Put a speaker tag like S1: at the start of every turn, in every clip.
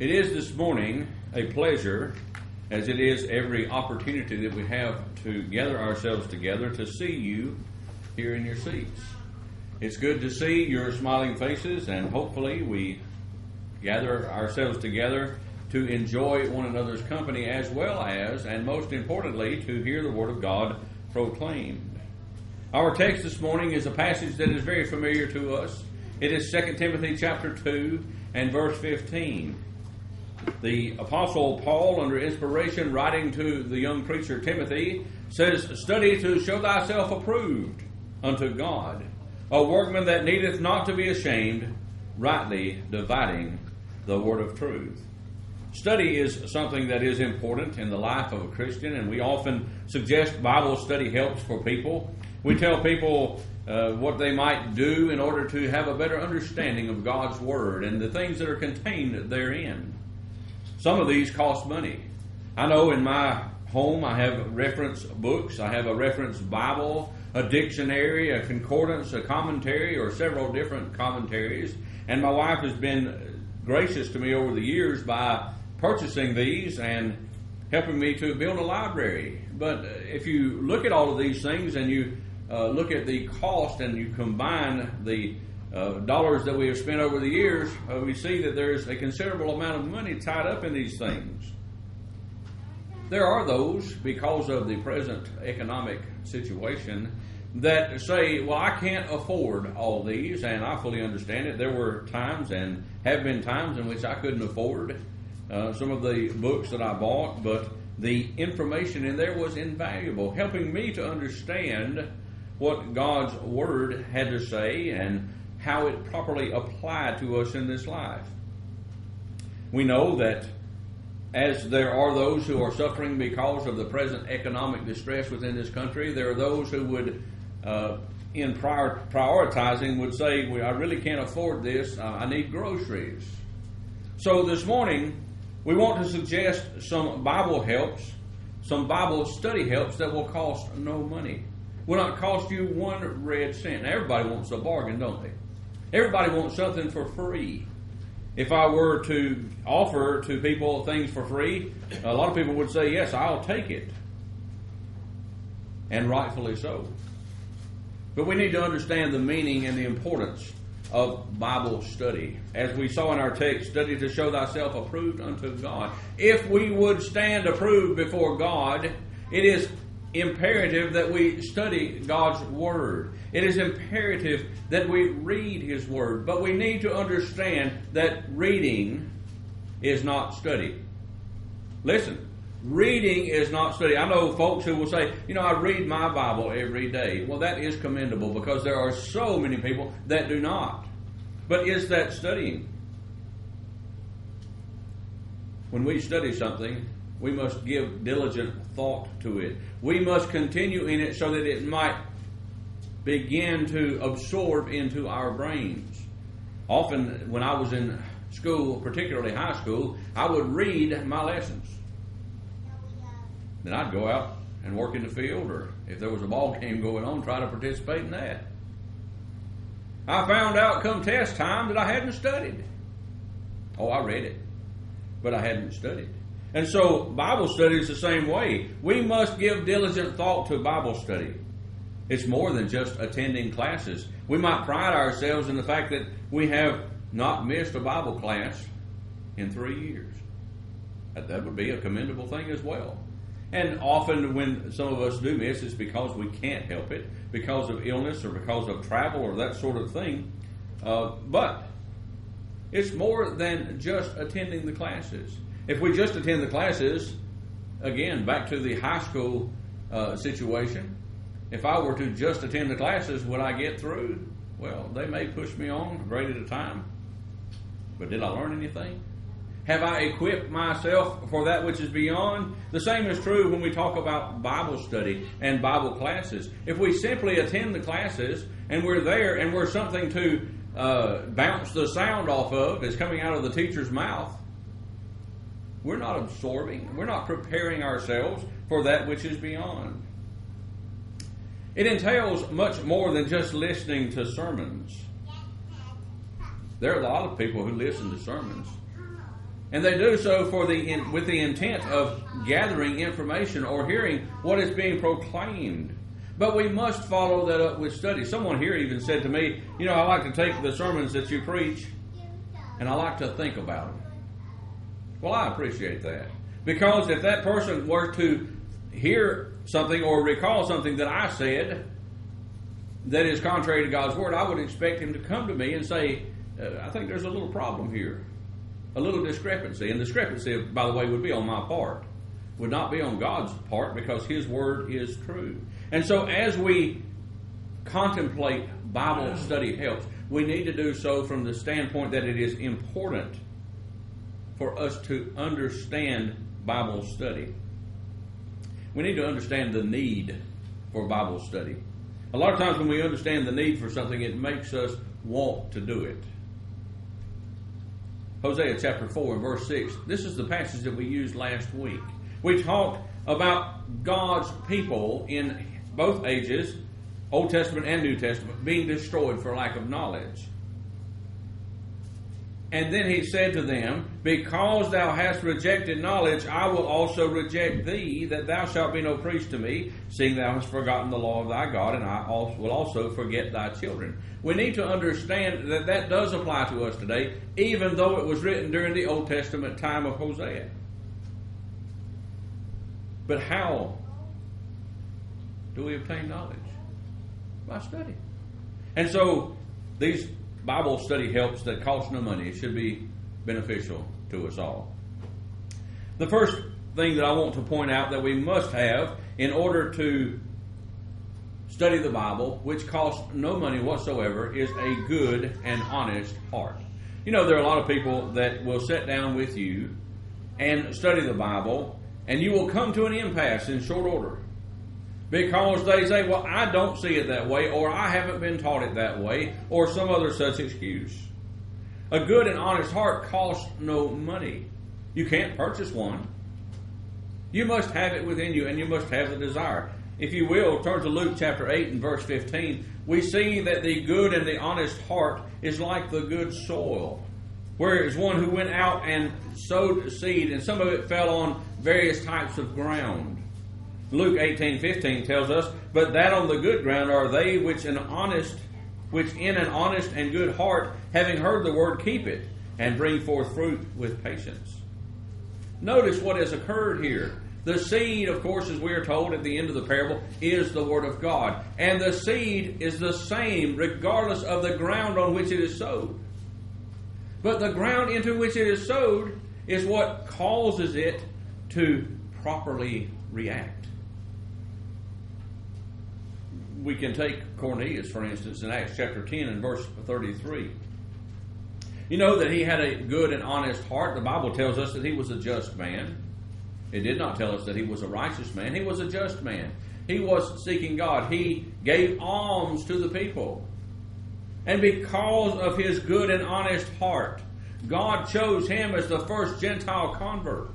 S1: It is this morning a pleasure, as it is every opportunity that we have to gather ourselves together, to see you here in your seats. It's good to see your smiling faces, and hopefully we gather ourselves together to enjoy one another's company as well as, and most importantly, to hear the Word of God proclaimed. Our text this morning is a passage that is very familiar to us. It is 2 Timothy chapter 2 and verse 15. The Apostle Paul, under inspiration, writing to the young preacher Timothy, says, "Study to show thyself approved unto God, a workman that needeth not to be ashamed, rightly dividing the word of truth." Study is something that is important in the life of a Christian, and we often suggest Bible study helps for people. We tell people what they might do in order to have a better understanding of God's Word and the things that are contained therein. Some of these cost money. I know in my home I have reference books. I have a reference Bible, a dictionary, a concordance, a commentary, or several different commentaries. And my wife has been gracious to me over the years by purchasing these and helping me to build a library. But if you look at all of these things and you look at the cost and you combine the dollars that we have spent over the years, we see that there's a considerable amount of money tied up in these things. There are those, because of the present economic situation, that say, well, I can't afford all these, and I fully understand it. There were times and have been times in which I couldn't afford some of the books that I bought, but the information in there was invaluable, helping me to understand what God's Word had to say and how it properly applied to us in this life. We know that as there are those who are suffering because of the present economic distress within this country, there are those who would, in prioritizing, would say, well, I really can't afford this, I need groceries. So this morning, we want to suggest some Bible helps, some Bible study helps that will cost no money. Will not cost you one red cent. Now, everybody wants a bargain, don't they? Everybody wants something for free. If I were to offer to people things for free, a lot of people would say, yes, I'll take it. And rightfully so. But we need to understand the meaning and the importance of Bible study. As we saw in our text, study to show thyself approved unto God. If we would stand approved before God, it is imperative that we study God's Word. It is imperative that we read His Word. But we need to understand that reading is not study. Listen, reading is not study. I know folks who will say, I read my Bible every day. Well, that is commendable because there are so many people that do not. But is that studying? When we study something, we must give diligent thought to it. We must continue in it so that it might begin to absorb into our brains. Often when I was in school, particularly high school, I would read my lessons. Then I'd go out and work in the field, or if there was a ball game going on, try to participate in that. I found out come test time that I hadn't studied. Oh, I read it, but I hadn't studied. And so Bible study is the same way. We must give diligent thought to Bible study. It's more than just attending classes. We might pride ourselves in the fact that we have not missed a Bible class in 3 years. That would be a commendable thing as well. And often when some of us do miss, it's because we can't help it, because of illness or because of travel or that sort of thing. But it's more than just attending the classes. If we just attend the classes, again, back to the high school situation, if I were to just attend the classes, would I get through? Well, they may push me on a grade at a time. But did I learn anything? Have I equipped myself for that which is beyond? The same is true when we talk about Bible study and Bible classes. If we simply attend the classes and we're there and we're something to bounce the sound off of is coming out of the teacher's mouth, we're not absorbing, we're not preparing ourselves for that which is beyond. It entails much more than just listening to sermons. There are a lot of people who listen to sermons. And they do so with the intent of gathering information or hearing what is being proclaimed. But we must follow that up with study. Someone here even said to me, I like to take the sermons that you preach and I like to think about them. Well, I appreciate that. Because if that person were to hear something or recall something that I said that is contrary to God's Word, I would expect him to come to me and say, I think there's a little problem here. A little discrepancy. And discrepancy, by the way, would be on my part. Would not be on God's part because His Word is true. And so as we contemplate Bible study helps, we need to do so from the standpoint that it is important for us to understand Bible study. We need to understand the need for Bible study. A lot of times when we understand the need for something, it makes us want to do it. Hosea chapter 4 and verse 6. This is the passage that we used last week. We talked about God's people in both ages, Old Testament and New Testament, being destroyed for lack of knowledge. And then he said to them, because thou hast rejected knowledge, I will also reject thee, that thou shalt be no priest to me, seeing thou hast forgotten the law of thy God, and I will also forget thy children. We need to understand that that does apply to us today, even though it was written during the Old Testament time of Hosea. But how do we obtain knowledge? By study. And so these Bible study helps that cost no money should be beneficial to us all. The first thing that I want to point out that we must have in order to study the Bible, which costs no money whatsoever, is a good and honest heart. There are a lot of people that will sit down with you and study the Bible, and you will come to an impasse in short order. Because they say, well, I don't see it that way, or I haven't been taught it that way, or some other such excuse. A good and honest heart costs no money. You can't purchase one. You must have it within you, and you must have the desire. If you will, turn to Luke chapter 8 and verse 15. We see that the good and the honest heart is like the good soil. Whereas one who went out and sowed seed, and some of it fell on various types of ground. Luke 18:15 tells us, but that on the good ground are they which in an honest and good heart, having heard the word, keep it, and bring forth fruit with patience. Notice what has occurred here. The seed, of course, as we are told at the end of the parable, is the Word of God. And the seed is the same regardless of the ground on which it is sowed. But the ground into which it is sowed is what causes it to properly react. We can take Cornelius, for instance, in Acts chapter 10 and verse 33. You know that he had a good and honest heart. The Bible tells us that he was a just man. It did not tell us that he was a righteous man. He was a just man. He was seeking God. He gave alms to the people. And because of his good and honest heart, God chose him as the first Gentile convert.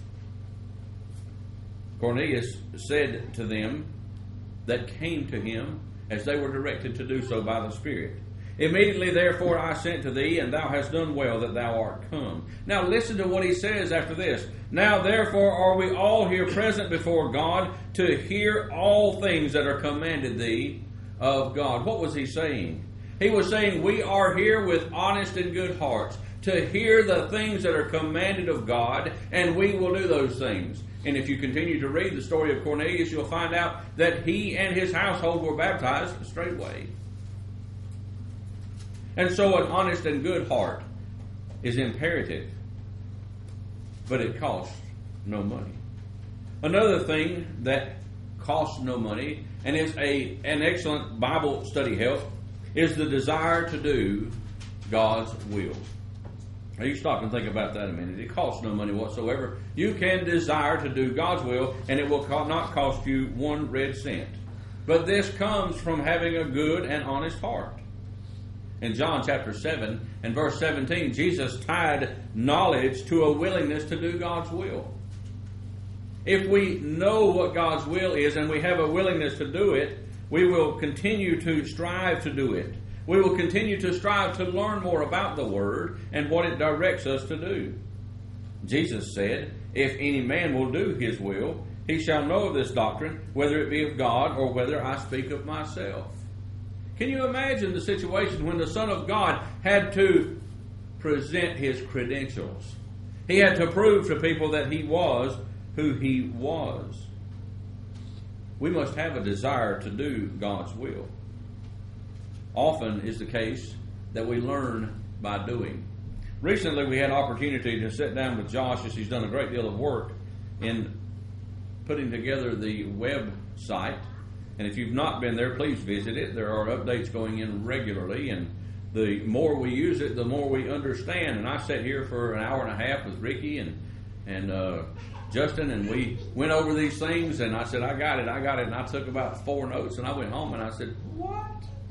S1: Cornelius said to them that came to him as they were directed to do so by the Spirit, immediately therefore I sent to thee, and thou hast done well that thou art come. Now listen to what he says after this. Now therefore are we all here present before God to hear all things that are commanded thee of God. What was he saying? He was saying we are here with honest and good hearts to hear the things that are commanded of God, and we will do those things. And if you continue to read the story of Cornelius, you'll find out that he and his household were baptized straightway. And so an honest and good heart is imperative, but it costs no money. Another thing that costs no money and is an excellent Bible study help is the desire to do God's will. Now you stop and think about that a minute. It costs no money whatsoever. You can desire to do God's will, and it will not cost you one red cent. But this comes from having a good and honest heart. In John chapter 7 and verse 17, Jesus tied knowledge to a willingness to do God's will. If we know what God's will is and we have a willingness to do it, we will continue to strive to do it. We will continue to strive to learn more about the Word and what it directs us to do. Jesus said, "If any man will do his will, he shall know of this doctrine, whether it be of God or whether I speak of myself." Can you imagine the situation when the Son of God had to present his credentials? He had to prove to people that he was who he was. We must have a desire to do God's will. Often is the case that we learn by doing. Recently we had opportunity to sit down with Josh, as he's done a great deal of work in putting together the website. And if you've not been there, please visit it. There are updates going in regularly, and the more we use it, the more we understand. And I sat here for an hour and a half with Ricky and Justin, and we went over these things, and I said, I got it. And I took about 4 notes, and I went home, and I said, what?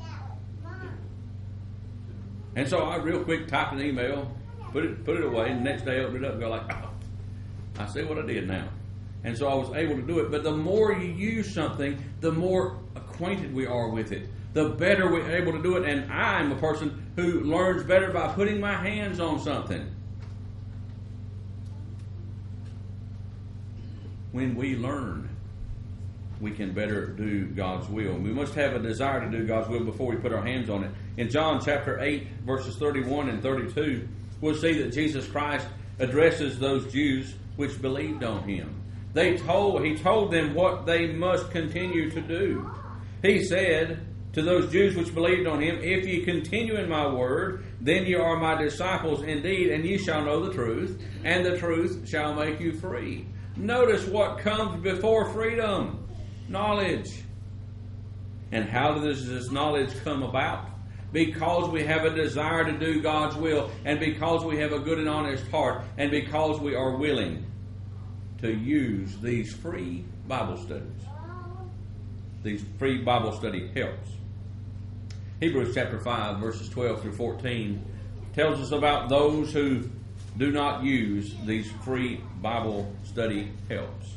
S1: And so I real quick typed an email, put it away, and the next day I opened it up and go like, oh, I see what I did now. And so I was able to do it. But the more you use something, the more acquainted we are with it, the better we're able to do it. And I'm a person who learns better by putting my hands on something. When we learn, we can better do God's will. We must have a desire to do God's will before we put our hands on it. In John chapter 8, verses 31 and 32, we'll see that Jesus Christ addresses those Jews which believed on him. He told them what they must continue to do. He said to those Jews which believed on him, "If ye continue in my word, then ye are my disciples indeed, and ye shall know the truth, and the truth shall make you free." Notice what comes before freedom: knowledge. And how does this knowledge come about? Because we have a desire to do God's will, and because we have a good and honest heart, and because we are willing to use these free Bible studies. These free Bible study helps. Hebrews chapter 5, verses 12 through 14 tells us about those who do not use these free Bible study helps.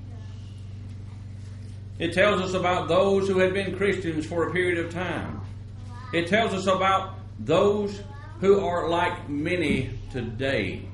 S1: It tells us about those who had been Christians for a period of time. It tells us about those who are like many today.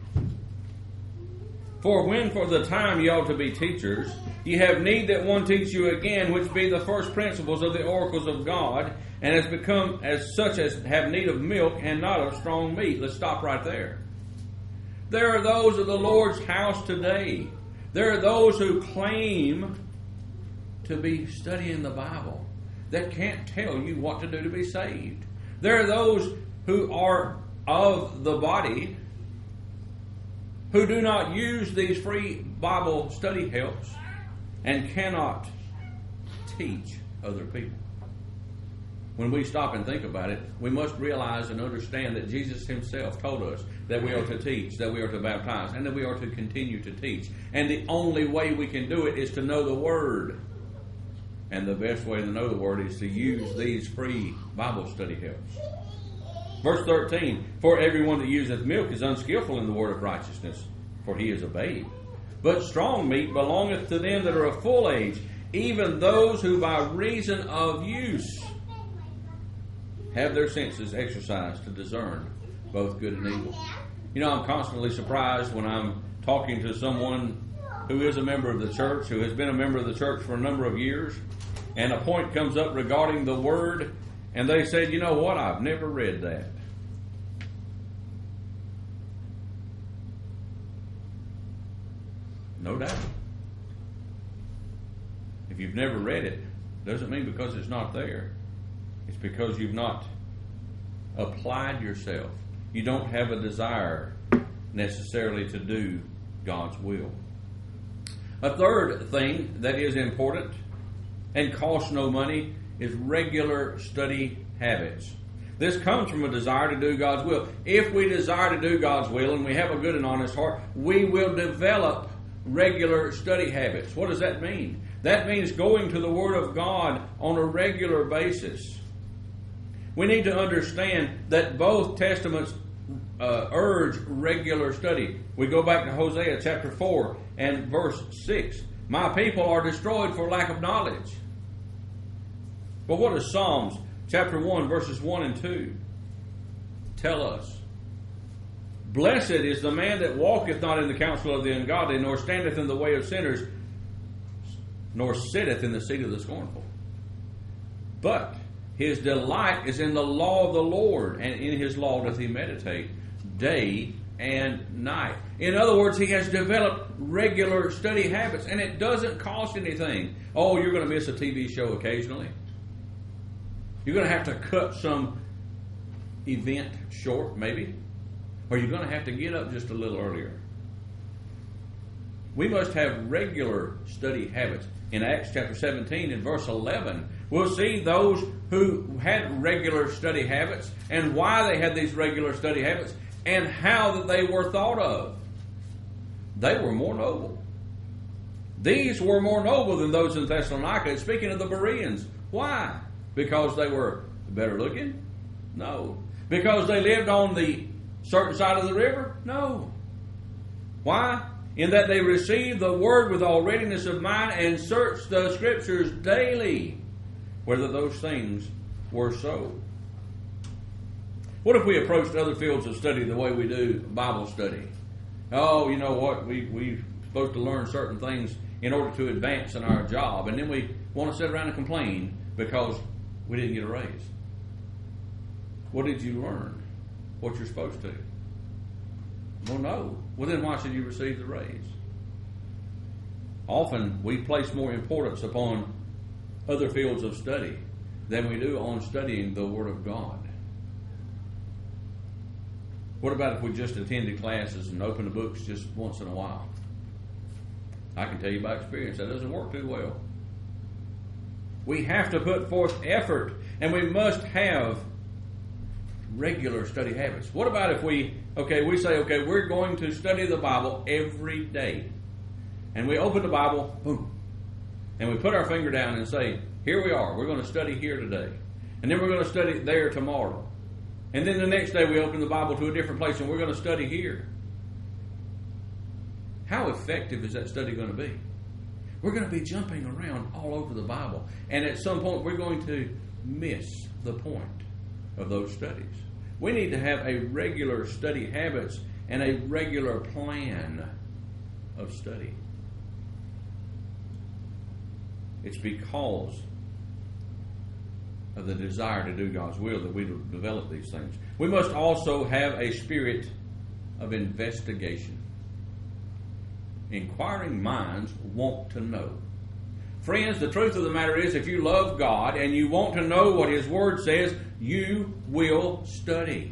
S1: For when for the time ye ought to be teachers, ye have need that one teach you again, which be the first principles of the oracles of God, and has become as such as have need of milk and not of strong meat. Let's stop right there. There are those of the Lord's house today. There are those who claim to be studying the Bible that can't tell you what to do to be saved. There are those who are of the body who do not use these free Bible study helps and cannot teach other people. When we stop and think about it, we must realize and understand that Jesus himself told us that we are to teach, that we are to baptize, and that we are to continue to teach. And the only way we can do it is to know the Word. And the best way to know the Word is to use these free Bible study helps. Verse 13, "For everyone that useth milk is unskillful in the word of righteousness, for he is a babe. But strong meat belongeth to them that are of full age, even those who by reason of use have their senses exercised to discern both good and evil." You know, I'm constantly surprised when I'm talking to someone who is a member of the church, who has been a member of the church for a number of years, and a point comes up regarding the Word, and they said, "You know what, I've never read that." No doubt. If you've never read it, doesn't mean because it's not there. It's because you've not applied yourself. You don't have a desire necessarily to do God's will. A third thing that is important and costs no money is regular study habits. This comes from a desire to do God's will. If we desire to do God's will and we have a good and honest heart, we will develop regular study habits. What does that mean? That means going to the Word of God on a regular basis. We need to understand that both Testaments urge regular study. We go back to Hosea chapter 4 and verse 6. "My people are destroyed for lack of knowledge." But what does Psalms chapter 1 verses 1 and 2 tell us? Blessed is the man that walketh not in the counsel of the ungodly, nor standeth in the way of sinners, nor sitteth in the seat of the scornful. But his delight is in the law of the Lord, and in his law doth he meditate day and night. In other words, he has developed regular study habits, and it doesn't cost anything. Oh, you're going to miss a TV show occasionally. You're going to have to cut some event short, maybe. Or you're going to have to get up just a little earlier. We must have regular study habits. In Acts chapter 17 and verse 11, we'll see those who had regular study habits and why they had these regular study habits and how that they were thought of. They were more noble. These were more noble than those in Thessalonica. Speaking of the Bereans, why? Because they were better looking? No. Because they lived on the certain side of the river? No. Why? In that they received the word with all readiness of mind and searched the scriptures daily, whether those things were so. What if we approached other fields of study the way we do Bible study? Oh, you know what? We're supposed to learn certain things in order to advance in our job, and then we want to sit around and complain because we didn't get a raise. What did you learn? What you're supposed to? Well, no. Well, then why should you receive the raise? Often we place more importance upon other fields of study than we do on studying the Word of God. What about if we just attended classes and opened the books just once in a while? I can tell you by experience that doesn't work too well. We have to put forth effort, and we must have regular study habits. What about if we say, we're going to study the Bible every day. And we open the Bible, boom, and we put our finger down and say, here we are, we're going to study here today. And then we're going to study there tomorrow. And then the next day we open the Bible to a different place and we're going to study here. How effective is that study going to be? We're going to be jumping around all over the Bible. And at some point we're going to miss the point of those studies. We need to have a regular study habits and a regular plan of study. It's because of the desire to do God's will that we develop these things. We must also have a spirit of investigation. Inquiring minds want to know. Friends, the truth of the matter is, if you love God and you want to know what His Word says, you will study.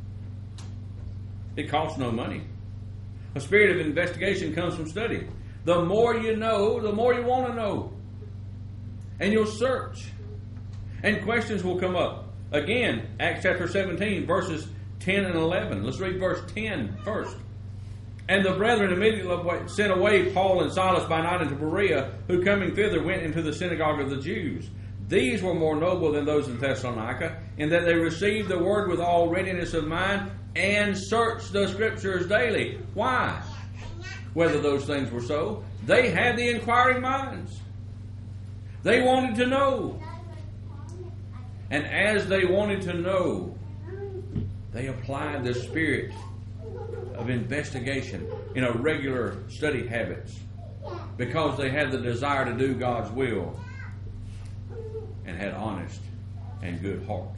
S1: It costs no money. A spirit of investigation comes from study. The more you know, the more you want to know. And you'll search. And questions will come up. Again, Acts chapter 17, verses 10 and 11. Let's read verse 10 first. And the brethren immediately sent away Paul and Silas by night into Berea, who coming thither went into the synagogue of the Jews. These were more noble than those in Thessalonica, in that they received the word with all readiness of mind and searched the scriptures daily. Why? Whether those things were so. They had the inquiring minds. They wanted to know. And as they wanted to know, they applied the spirit of investigation in a regular study habits because they had the desire to do God's will and had honest and good hearts.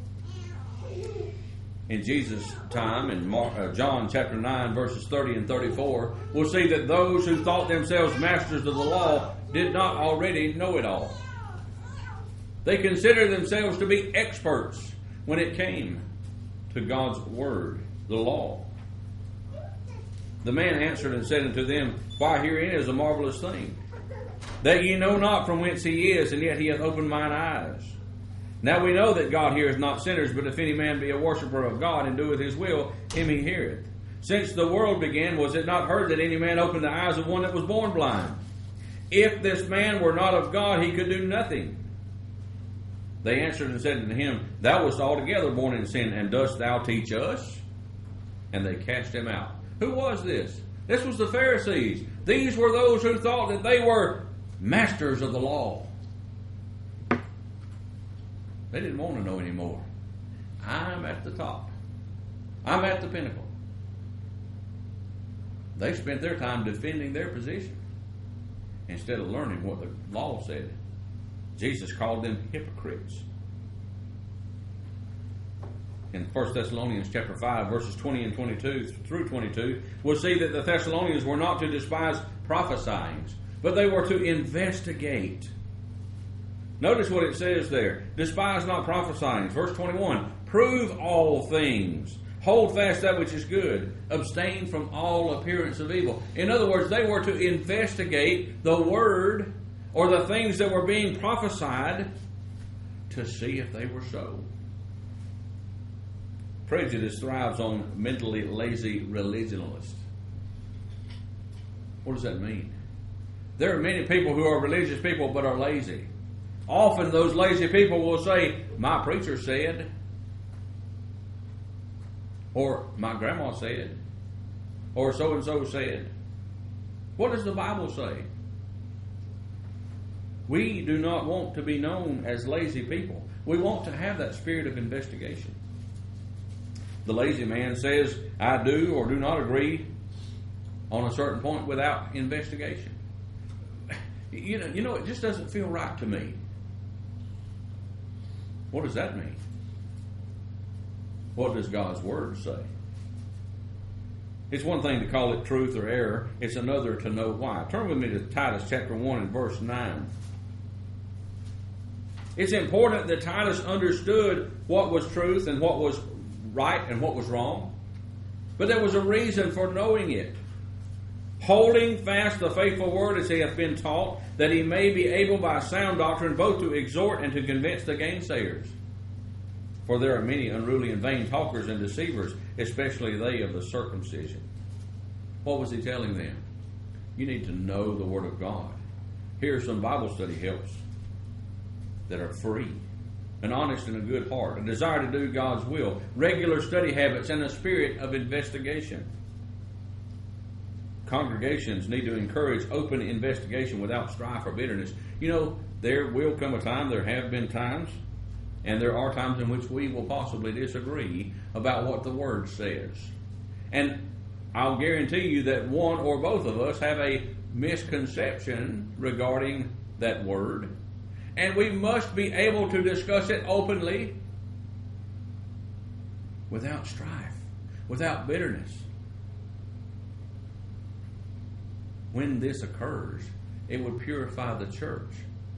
S1: In Jesus' time, in John chapter 9, verses 30 and 34, we'll see that those who thought themselves masters of the law did not already know it all. They considered themselves to be experts when it came to God's word, the law. The man answered and said unto them, Why, herein is a marvelous thing, that ye know not from whence he is, and yet he hath opened mine eyes. Now we know that God heareth not sinners, but if any man be a worshipper of God, and doeth his will, him he heareth. Since the world began, was it not heard that any man opened the eyes of one that was born blind? If this man were not of God, he could do nothing. They answered and said unto him, Thou wast altogether born in sin, and dost thou teach us? And they cast him out. Who was this? This was the Pharisees. These were those who thought that they were masters of the law. They didn't want to know anymore. I'm at the top. I'm at the pinnacle. They spent their time defending their position instead of learning what the law said. Jesus called them hypocrites. In 1 Thessalonians chapter 5, verses 20 and 22 through 22, we'll see that the Thessalonians were not to despise prophesying, but they were to investigate. Notice what it says there. Despise not prophesying. Verse 21, prove all things. Hold fast that which is good. Abstain from all appearance of evil. In other words, they were to investigate the word or the things that were being prophesied to see if they were so. Prejudice thrives on mentally lazy religionists. What does that mean? There are many people who are religious people but are lazy. Often those lazy people will say, my preacher said, or my grandma said, or so-and-so said. What does the Bible say? We do not want to be known as lazy people. We want to have that spirit of investigation. The lazy man says, I do or do not agree on a certain point without investigation. You know, it just doesn't feel right to me. What does that mean? What does God's Word say? It's one thing to call it truth or error. It's another to know why. Turn with me to Titus chapter 1 and verse 9. It's important that Titus understood what was truth and what was right and what was wrong. But there was a reason for knowing it. Holding fast the faithful word as he hath been taught, that he may be able by sound doctrine both to exhort and to convince the gainsayers. For there are many unruly and vain talkers and deceivers, especially they of the circumcision. What was he telling them? You need to know the Word of God. Here are some Bible study helps that are free. An honest and a good heart, a desire to do God's will, regular study habits, and a spirit of investigation. Congregations need to encourage open investigation without strife or bitterness. You know, there will come a time, there have been times, and there are times in which we will possibly disagree about what the Word says. And I'll guarantee you that one or both of us have a misconception regarding that Word. And we must be able to discuss it openly without strife, without bitterness. When this occurs, it would purify the church.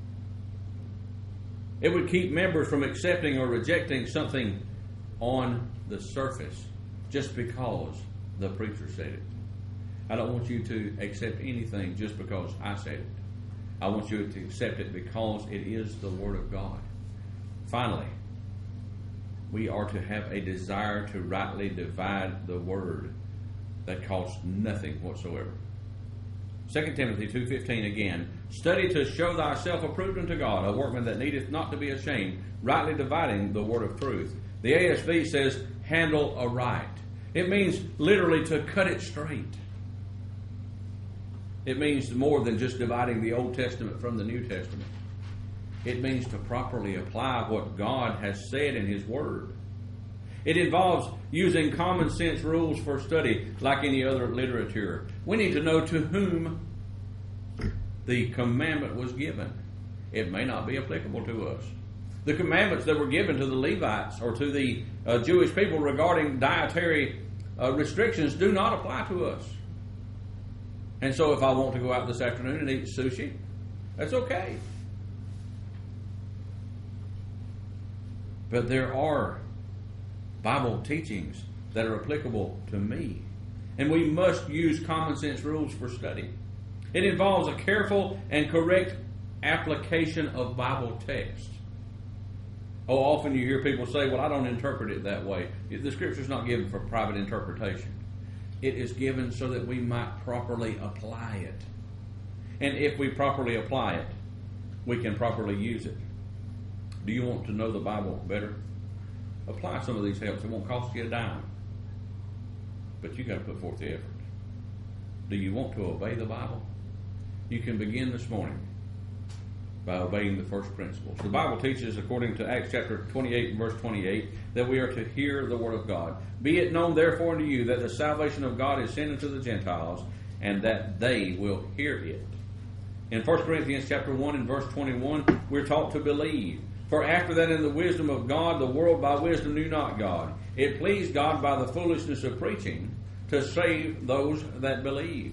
S1: It would keep members from accepting or rejecting something on the surface just because the preacher said it. I don't want you to accept anything just because I said it. I want you to accept it because it is the Word of God. Finally, we are to have a desire to rightly divide the Word that costs nothing whatsoever. 2 Timothy 2:15 again, study to show thyself approved unto God, a workman that needeth not to be ashamed, rightly dividing the word of truth. The ASV says, handle aright. It means literally to cut it straight. It means more than just dividing the Old Testament from the New Testament. It means to properly apply what God has said in His Word. It involves using common sense rules for study like any other literature. We need to know to whom the commandment was given. It may not be applicable to us. The commandments that were given to the Levites or to the Jewish people regarding dietary restrictions do not apply to us. And so if I want to go out this afternoon and eat sushi, that's okay. But there are Bible teachings that are applicable to me. And we must use common sense rules for study. It involves a careful and correct application of Bible text. Oh, often you hear people say, well, I don't interpret it that way. The Scripture is not given for private interpretation. It is given so that we might properly apply it. And if we properly apply it, we can properly use it. Do you want to know the Bible better? Apply some of these helps. It won't cost you a dime. But you got to put forth the effort. Do you want to obey the Bible? You can begin this morning by obeying the first principles. The Bible teaches, according to Acts chapter 28 and verse 28, that we are to hear the word of God. Be it known therefore unto you that the salvation of God is sent unto the Gentiles, and that they will hear it. In 1 Corinthians chapter 1 and verse 21, we're taught to believe. For after that in the wisdom of God, the world by wisdom knew not God. It pleased God by the foolishness of preaching to save those that believe.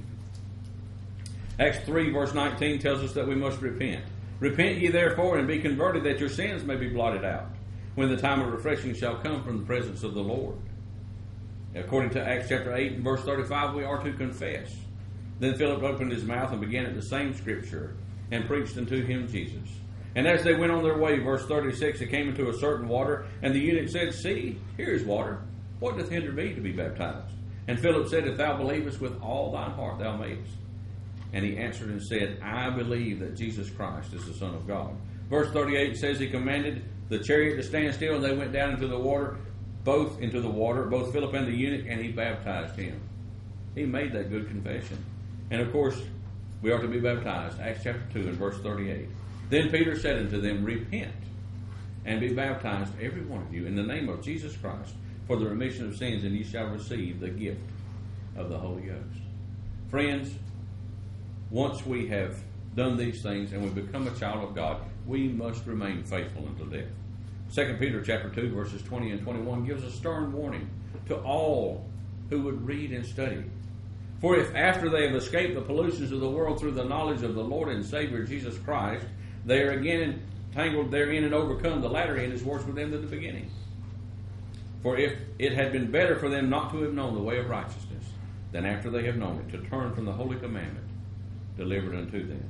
S1: Acts 3 verse 19 tells us that we must repent. Repent ye therefore and be converted, that your sins may be blotted out, when the time of refreshing shall come from the presence of the Lord. According to Acts chapter 8 and verse 35, we are to confess. Then Philip opened his mouth and began at the same scripture and preached unto him Jesus. And as they went on their way, verse 36, it came into a certain water, and the eunuch said, See, here is water. What doth hinder me to be baptized? And Philip said, If thou believest with all thine heart, thou mayest. And he answered and said, I believe that Jesus Christ is the Son of God. Verse 38 says he commanded the chariot to stand still, and they went down into the water, both Philip and the eunuch, and he baptized him. He made that good confession. And of course, we are to be baptized. Acts chapter 2 and verse 38. Then Peter said unto them, Repent, and be baptized every one of you in the name of Jesus Christ for the remission of sins, and ye shall receive the gift of the Holy Ghost. Friends, once we have done these things and we become a child of God, we must remain faithful until death. 2 Peter chapter 2 verses 20 and 21 gives a stern warning to all who would read and study. For if after they have escaped the pollutions of the world through the knowledge of the Lord and Savior Jesus Christ, they are again entangled therein and overcome, the latter end is worse with them than the beginning. For if it had been better for them not to have known the way of righteousness, than after they have known it, to turn from the holy commandment delivered unto them.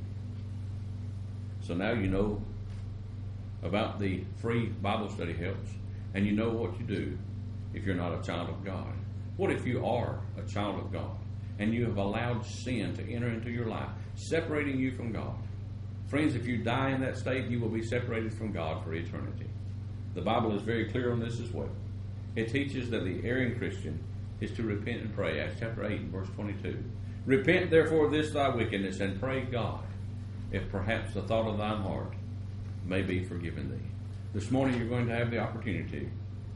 S1: So now you know about the free Bible study helps, and you know what you do if you're not a child of God. What if you are a child of God, and you have allowed sin to enter into your life, separating you from God? Friends, if you die in that state, you will be separated from God for eternity. The Bible is very clear on this as well. It teaches that the erring Christian is to repent and pray. Acts chapter 8 and verse 22. Repent therefore of this thy wickedness, and pray God, if perhaps the thought of thine heart may be forgiven thee. This morning you're going to have the opportunity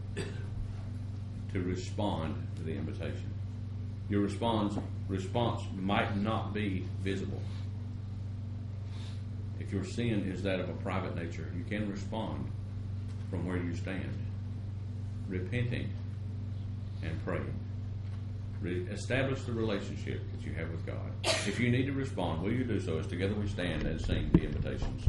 S1: to respond to the invitation. Your response might not be visible. If your sin is that of a private nature, you can respond from where you stand, repenting and praying. Establish the relationship that you have with God. If you need to respond, will you do so as together we stand and sing the invitation song?